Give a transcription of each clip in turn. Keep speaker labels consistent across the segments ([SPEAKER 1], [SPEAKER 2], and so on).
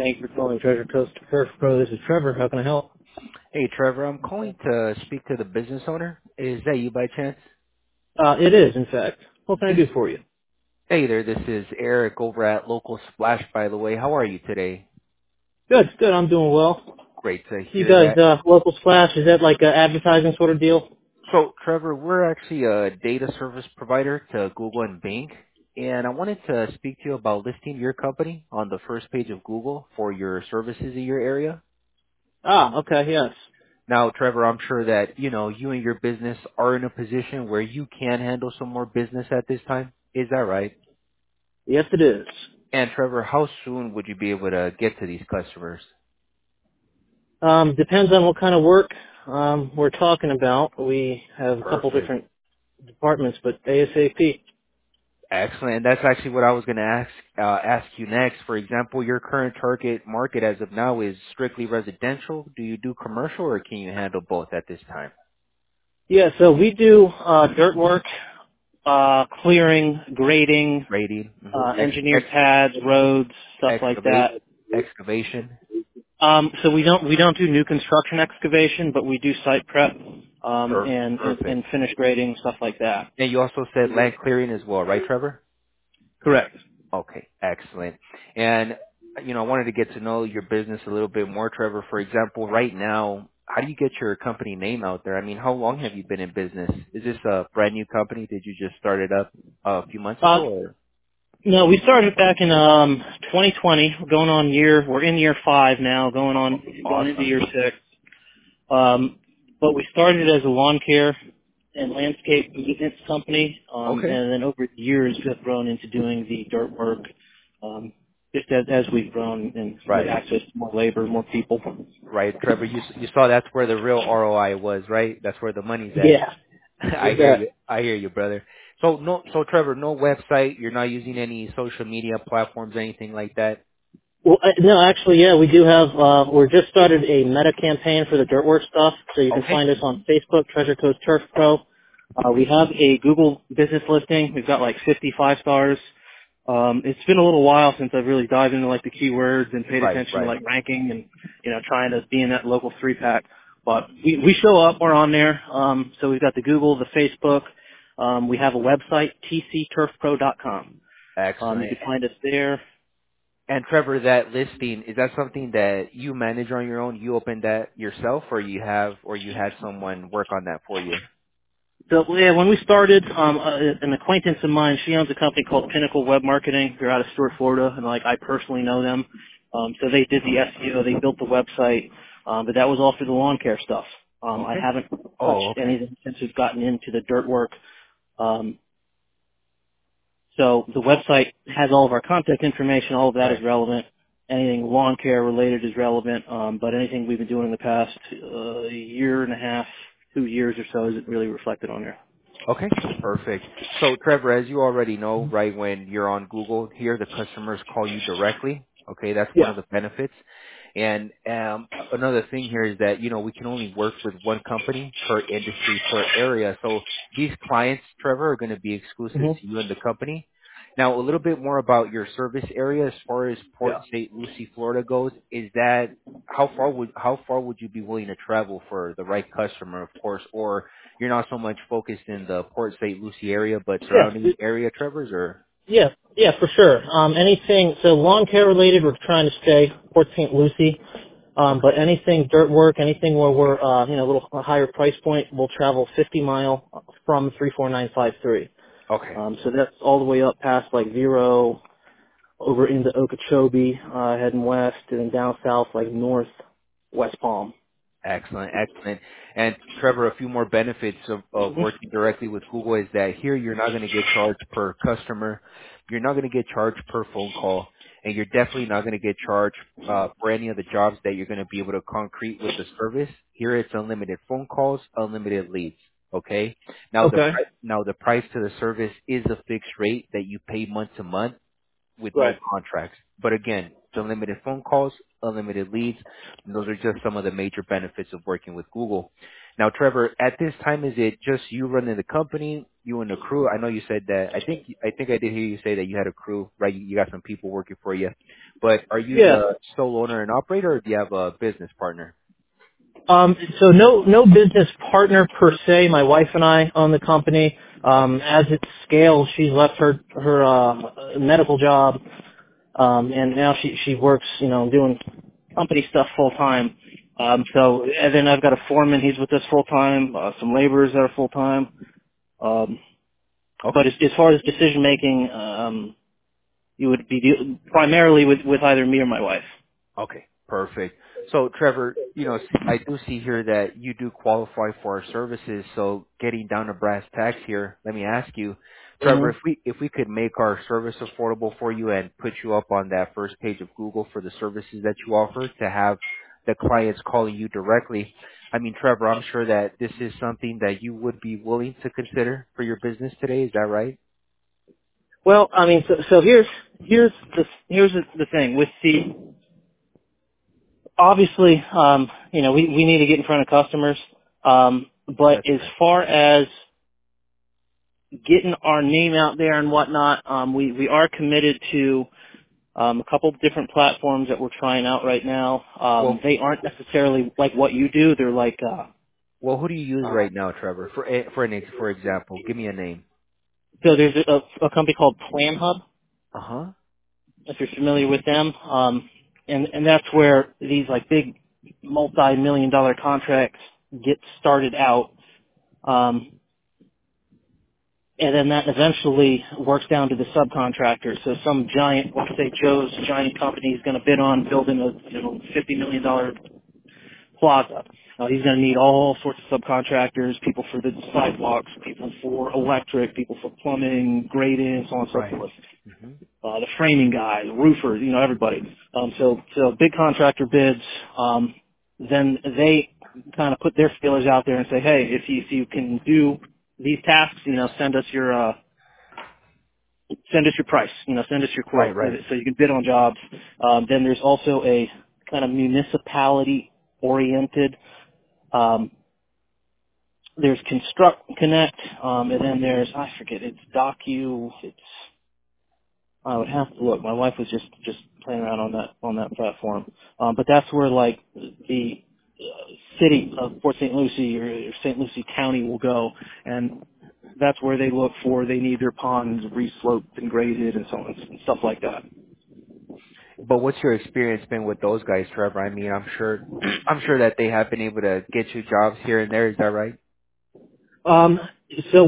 [SPEAKER 1] Thank you for calling Treasure Coast Turf Pro. This is Trevor. How can I help?
[SPEAKER 2] Hey, Trevor, I'm calling to speak to the business owner. Is that you by chance?
[SPEAKER 1] It is, in fact. What can I
[SPEAKER 2] This,
[SPEAKER 1] do for you?
[SPEAKER 2] hey there, this is Eric over at Local Splash, by the way. How are you today?
[SPEAKER 1] Good, good. I'm doing well.
[SPEAKER 2] Great to
[SPEAKER 1] You
[SPEAKER 2] hear
[SPEAKER 1] guys,
[SPEAKER 2] that.
[SPEAKER 1] local splash, is that like an advertising sort of deal?
[SPEAKER 2] So, Trevor, we're actually a data service provider to Google and Bing, and I wanted to speak to you about listing your company on the first page of Google for your services in your area.
[SPEAKER 1] Ah, okay, yes.
[SPEAKER 2] Now, Trevor, I'm sure that, you and your business are in a position where you can handle some more business at this time. Is that right?
[SPEAKER 1] Yes, it is.
[SPEAKER 2] And Trevor, how soon would you be able to get to these customers?
[SPEAKER 1] Depends on what kind of work, we're talking about. We have a couple
[SPEAKER 2] Perfect.
[SPEAKER 1] different departments, but ASAP.
[SPEAKER 2] Excellent. And that's actually what I was going to ask you next. For example, your current target market as of now is strictly residential. Do you do commercial, or can you handle both at this time?
[SPEAKER 1] Yeah, so we do, dirt work, clearing, grading,
[SPEAKER 2] Grading,
[SPEAKER 1] engineered pads, roads, stuff like
[SPEAKER 2] excavate,
[SPEAKER 1] that.
[SPEAKER 2] excavation.
[SPEAKER 1] So we don't do new construction excavation, but we do site prep and
[SPEAKER 2] Perfect.
[SPEAKER 1] finish grading, stuff like that.
[SPEAKER 2] And you also said land clearing as well, right, Trevor?
[SPEAKER 1] Correct.
[SPEAKER 2] Okay, excellent. And, I wanted to get to know your business a little bit more, Trevor. For example, right now, how do you get your company name out there? I mean, how long have you been in business? Is this a brand new company? Did you just start it up a few months ago,
[SPEAKER 1] Uh,
[SPEAKER 2] or?
[SPEAKER 1] no, we started back in 2020. We're in year 5 now, going into
[SPEAKER 2] Awesome.
[SPEAKER 1] year 6. But we started as a lawn care and landscape maintenance company,
[SPEAKER 2] Okay.
[SPEAKER 1] and then over the years have grown into doing the dirt work. Just as we've grown and with
[SPEAKER 2] Right.
[SPEAKER 1] access to more labor, more people.
[SPEAKER 2] Right, Trevor, you saw that's where the real ROI was, right? That's where the money's at.
[SPEAKER 1] Yeah.
[SPEAKER 2] I hear you. I hear you, brother. So Trevor, no website. You're not using any social media platforms, anything like that.
[SPEAKER 1] Well, no, actually, yeah, we do have, we're just started a meta campaign for the Dirtwork stuff, so you can
[SPEAKER 2] Okay.
[SPEAKER 1] find us on Facebook, Treasure Coast Turf Pro. We have a Google business listing. We've got like 55 stars. It's been a little while since I've really dived into like the keywords and paid
[SPEAKER 2] Right.
[SPEAKER 1] attention to
[SPEAKER 2] Right.
[SPEAKER 1] like ranking and, trying to be in that local 3-pack. But we show up, we're on there. So we've got the Google, the Facebook. We have a website, tcturfpro.com. You
[SPEAKER 2] Excellent.
[SPEAKER 1] can find us there.
[SPEAKER 2] And Trevor, that listing, is that something that you manage on your own? You opened that yourself, or you had someone work on that for you?
[SPEAKER 1] So yeah, when we started, an acquaintance of mine, she owns a company called Pinnacle Web Marketing. They're out of Stuart, Florida, and like I personally know them. So they did the SEO, they built the website, but that was all through the lawn care stuff. I
[SPEAKER 2] Okay.
[SPEAKER 1] haven't
[SPEAKER 2] Oh,
[SPEAKER 1] touched
[SPEAKER 2] okay.
[SPEAKER 1] anything since we've gotten into the dirt work. Um, so the website has all of our contact information. All of that is
[SPEAKER 2] Right.
[SPEAKER 1] relevant. Anything lawn care related is relevant, but anything we've been doing in the past year and a half, 2 years or so isn't really reflected on there.
[SPEAKER 2] Okay. Perfect. So Trevor, as you already know, right, when you're on Google here, the customers call you directly. Okay, that's one
[SPEAKER 1] Yeah.
[SPEAKER 2] of the benefits. And another thing here is that, we can only work with one company per industry, per area. So these clients, Trevor, are going to be exclusive
[SPEAKER 1] hmm
[SPEAKER 2] to you and the company. Now, a little bit more about your service area as far as Port
[SPEAKER 1] Yeah.
[SPEAKER 2] St. Lucie, Florida goes, is that how far would you be willing to travel for the right customer, of course, or you're not so much focused in the Port St. Lucie area, but
[SPEAKER 1] Yeah.
[SPEAKER 2] surrounding area, Trevor's, or?
[SPEAKER 1] Yeah. Yeah, for sure. Anything, so lawn care related, we're trying to stay Port St. Lucie. But anything dirt work, anything where we're, a little higher price point, we'll travel 50 mile from 34953.
[SPEAKER 2] Okay.
[SPEAKER 1] So that's all the way up past like Vero, over into Okeechobee, heading west, and then down south like north, West Palm.
[SPEAKER 2] Excellent, excellent. And Trevor, a few more benefits of working directly with Google is that here you're not going to get charged per customer, you're not going to get charged per phone call, and you're definitely not going to get charged for any of the jobs that you're going to be able to concrete with the service. Here it's unlimited phone calls, unlimited leads. Okay. Now
[SPEAKER 1] Okay.
[SPEAKER 2] now the price to the service is a fixed rate that you pay month to month with no
[SPEAKER 1] Right.
[SPEAKER 2] contracts. But again, it's unlimited phone calls, unlimited leads, and those are just some of the major benefits of working with Google. Now, Trevor, at this time, is it just you running the company, you and the crew? I know you said that. I think I did hear you say that you had a crew, right? You got some people working for you. But are you
[SPEAKER 1] Yeah.
[SPEAKER 2] the sole owner and operator, or do you have a business partner?
[SPEAKER 1] So no business partner per se. My wife and I own the company. As it scales, she's left her medical job, and now she works, doing company stuff full time. And then I've got a foreman. He's with us full time. Some laborers that are full time. Um, but
[SPEAKER 2] Okay.
[SPEAKER 1] as far as decision making, you would be primarily with either me or my wife.
[SPEAKER 2] Okay, perfect. So Trevor, I do see here that you do qualify for our services. So getting down to brass tacks here, let me ask you, Trevor,
[SPEAKER 1] Hmm.
[SPEAKER 2] if we could make our service affordable for you and put you up on that first page of Google for the services that you offer, to have the clients calling you directly. I mean, Trevor, I'm sure that this is something that you would be willing to consider for your business today. Is that right?
[SPEAKER 1] Well, I mean, so here's the thing with the obviously, we need to get in front of customers. But
[SPEAKER 2] That's
[SPEAKER 1] as
[SPEAKER 2] correct.
[SPEAKER 1] far as getting our name out there and whatnot, we are committed to a couple of different platforms that we're trying out right now.
[SPEAKER 2] Well,
[SPEAKER 1] They aren't necessarily like what you do. They're like,
[SPEAKER 2] well, who do you use right now, Trevor? For example, give me a name.
[SPEAKER 1] so there's a company called Plan Hub,
[SPEAKER 2] Uh huh.
[SPEAKER 1] if you're familiar with them. And that's where these like big multi-million dollar contracts get started out. Um, and then that eventually works down to the subcontractor. So some giant, let's say Joe's giant company is going to bid on building a $50 million plaza. He's going to need all sorts of subcontractors, people for the sidewalks, people for electric, people for plumbing, grading, so on and so
[SPEAKER 2] Right.
[SPEAKER 1] forth.
[SPEAKER 2] Hmm.
[SPEAKER 1] The framing guy, the roofers, everybody. So big contractor bids. Then they kind of put their feelers out there and say, hey, if you can do these tasks, send us your price, send us your
[SPEAKER 2] Right.
[SPEAKER 1] quote,
[SPEAKER 2] Right.
[SPEAKER 1] so you can bid on jobs. Then there's also a kind of municipality oriented. Um, there's Construct Connect, and then there's I forget it's It's I would have to look. My wife was just playing around on that platform, but that's where like the city of Port St. Lucie or St. Lucie County will go, and that's where they look for. They need their ponds re-sloped and graded and so on and stuff like that.
[SPEAKER 2] But what's your experience been with those guys, Trevor? I mean, I'm sure, I'm sure that they have been able to get you jobs here and there. Is that right?
[SPEAKER 1] Um, so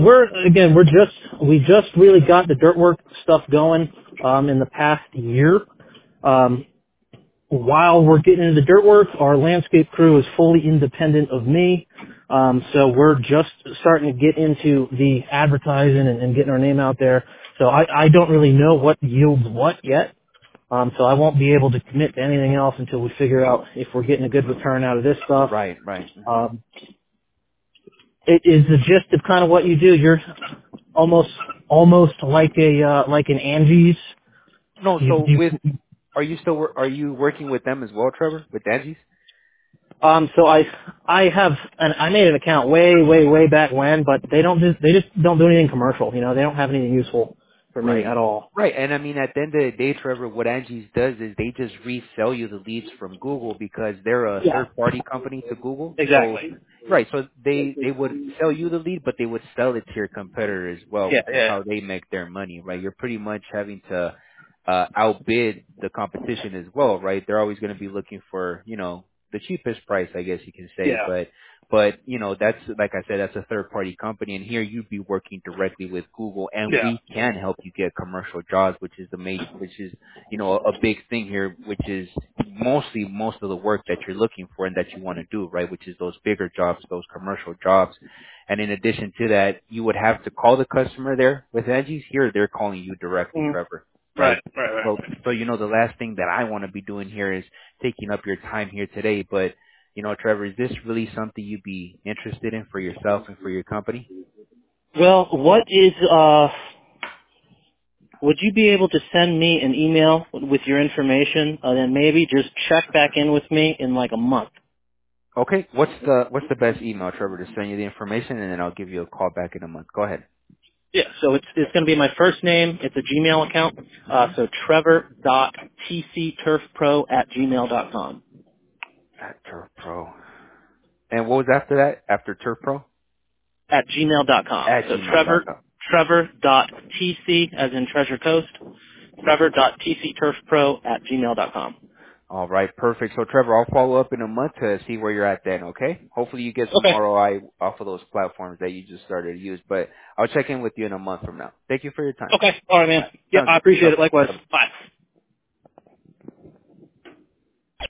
[SPEAKER 1] we just really got the dirt work stuff going in the past year. Um, while we're getting into the dirt work, our landscape crew is fully independent of me. So we're just starting to get into the advertising and getting our name out there. So I don't really know what yields what yet. So I won't be able to commit to anything else until we figure out if we're getting a good return out of this stuff.
[SPEAKER 2] Right. Right. Hmm.
[SPEAKER 1] Um, it is the gist of kind of what you do. You're almost like like an Angie's.
[SPEAKER 2] No.
[SPEAKER 1] You,
[SPEAKER 2] So
[SPEAKER 1] you
[SPEAKER 2] are you working with them as well, Trevor, with Angie's?
[SPEAKER 1] So I have I made an account way back when, but they just don't do anything commercial. They don't have anything useful for me
[SPEAKER 2] Right.
[SPEAKER 1] at all.
[SPEAKER 2] Right. And I mean, at the end of the day, Trevor, what Angie's does is they just resell you the leads from Google because they're a
[SPEAKER 1] Yeah,
[SPEAKER 2] third party company to Google. So,
[SPEAKER 1] exactly.
[SPEAKER 2] right. So they would sell you the lead, but they would sell it to your competitor as well,
[SPEAKER 1] Yeah,
[SPEAKER 2] which is
[SPEAKER 1] yeah,
[SPEAKER 2] how they make their money, right? You're pretty much having to, outbid the competition as well, right? They're always going to be looking for, the cheapest price, I guess you can say,
[SPEAKER 1] yeah.
[SPEAKER 2] but that's, like I said, that's a third party company, and here you'd be working directly with Google, and
[SPEAKER 1] Yeah.
[SPEAKER 2] we can help you get commercial jobs, which is which is a big thing here, which is mostly most of the work that you're looking for and that you want to do, right? Which is those bigger jobs, those commercial jobs. And in addition to that, you would have to call the customer there. With Angie's here, they're calling you directly,
[SPEAKER 1] Mm,
[SPEAKER 2] Trevor,
[SPEAKER 1] right,
[SPEAKER 2] right?
[SPEAKER 1] right,
[SPEAKER 2] So,
[SPEAKER 1] right.
[SPEAKER 2] so the last thing that I want to be doing here is taking up your time here today, but Trevor, is this really something you'd be interested in for yourself and for your company?
[SPEAKER 1] Well, would you be able to send me an email with your information, and then maybe just check back in with me in like a month?
[SPEAKER 2] Okay. What's the best email, Trevor, to send you the information, and then I'll give you a call back in a month. Go ahead.
[SPEAKER 1] Yeah, so it's going to be my first name. It's a Gmail account. So trevor.tcturfpro@gmail.com.
[SPEAKER 2] At Turf Pro. And what was after that? After Turf Pro?
[SPEAKER 1] At gmail.com.
[SPEAKER 2] At
[SPEAKER 1] So
[SPEAKER 2] gmail.com.
[SPEAKER 1] Trevor.tc as in Treasure Coast. Trevor.tcturfpro@gmail.com.
[SPEAKER 2] All right, perfect. So Trevor, I'll follow up in a month to see where you're at then, okay? Hopefully you get some
[SPEAKER 1] Okay.
[SPEAKER 2] ROI off of those platforms that you just started to use, but I'll check in with you in a month from now. Thank you for your time.
[SPEAKER 1] Okay. All right,
[SPEAKER 2] All
[SPEAKER 1] man.
[SPEAKER 2] right,
[SPEAKER 1] Yep,
[SPEAKER 2] sounds
[SPEAKER 1] I
[SPEAKER 2] good.
[SPEAKER 1] appreciate it. Likewise.
[SPEAKER 2] Bye.
[SPEAKER 1] Bye.